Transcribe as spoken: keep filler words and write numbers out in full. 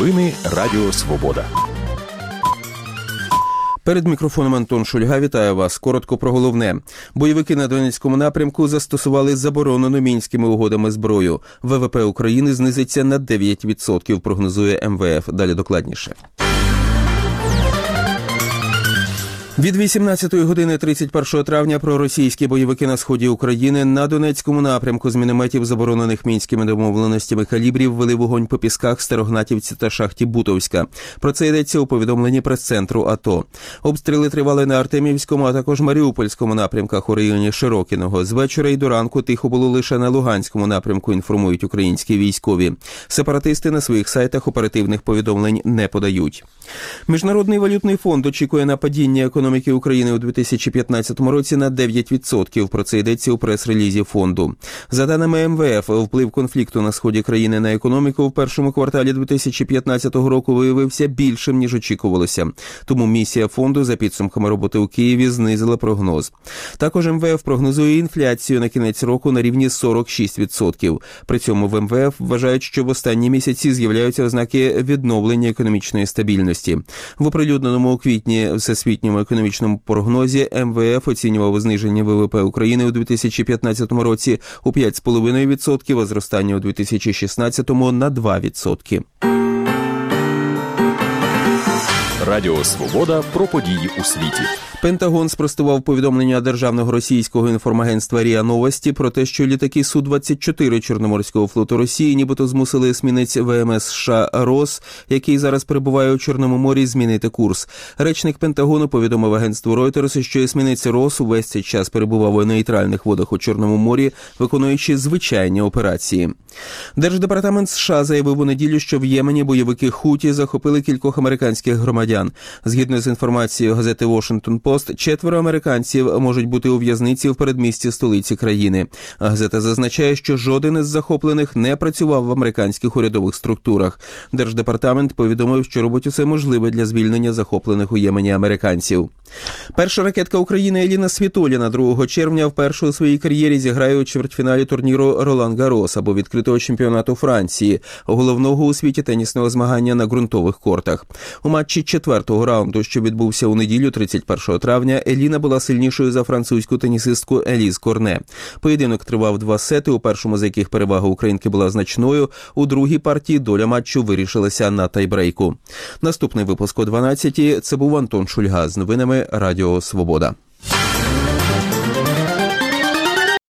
Новини Радіо Свобода. Перед мікрофоном Антон Шульга. Вітаю вас. Коротко про головне. Бойовики на Донецькому напрямку застосували заборонену Мінськими угодами зброю. ВВП України знизиться на дев'ять відсотків, прогнозує ем ве еф. Далі докладніше. Від вісімнадцятої години тридцять першого травня проросійські бойовики на сході України на Донецькому напрямку з мінометів, заборонених Мінськими домовленостями калібрів, вели вогонь по Пісках, Старогнатівці та шахті Бутовська. Про це йдеться у повідомленні прес-центру АТО. Обстріли тривали на Артемівському, а також Маріупольському напрямках у районі Широкіного. З вечора й до ранку тихо було лише на Луганському напрямку, інформують українські військові. Сепаратисти на своїх сайтах оперативних повідомлень не подають. Міжнародний валютний фонд очікує на падіння економіки України у дві тисячі п'ятнадцятому році на дев'ять відсотків. Про це йдеться у прес-релізі фонду. За даними ем ве еф, вплив конфлікту на сході країни на економіку в першому кварталі дві тисячі п'ятнадцятого року виявився більшим, ніж очікувалося. Тому місія фонду за підсумками роботи у Києві знизила прогноз. Також ем ве еф прогнозує інфляцію на кінець року на рівні сорок шість відсотків. При цьому в ем ве еф вважають, що в останні місяці з'являються ознаки відновлення економічної стабільності. В оприлюдненому у квітні Всесвітньому економічному прогнозі ем ве еф оцінював зниження ВВП України у дві тисячі п'ятнадцятому році у п'ять цілих п'ять десятих відсотка, а зростання у дві тисячі шістнадцятому на два відсотки. Радіо Свобода про події у світі. Пентагон спростував повідомлення державного російського інформагентства РІА Новості про те, що літаки Су двадцять чотири Чорноморського флоту Росії нібито змусили есмінець ве ем ес США «Рос», який зараз перебуває у Чорному морі, змінити курс. Речник Пентагону повідомив агентству Reuters, що есмінець «Рос» увесь цей час перебував у нейтральних водах у Чорному морі, виконуючи звичайні операції. Держдепартамент США заявив у неділю, що в Ємені бойовики Хуті захопили кількох американських громадян. Згідно з інформацією газети «Washington Post», четверо американців можуть бути у в'язниці в передмісті столиці країни. Газета зазначає, що жоден із захоплених не працював в американських урядових структурах. Держдепартамент повідомив, що робить усе можливе для звільнення захоплених у Ємені американців. Перша ракетка України Еліна Світоліна другого червня вперше у своїй кар'єрі зіграє у чвертьфіналі турніру Ролан Гарос або відкритого чемпіонату Франції, головного у світі тенісного змагання на ґрунтових кортах. У матчі четвертого раунду, що відбувся у неділю тридцять першого травня, Еліна була сильнішою за французьку тенісистку Еліз Корне. Поєдинок тривав два сети, у першому з яких перевага українки була значною, у другій партії доля матчу вирішилася на тайбрейку. Наступний випуск о дванадцятій. Це був Антон Шульга з новинами Радіо Свобода.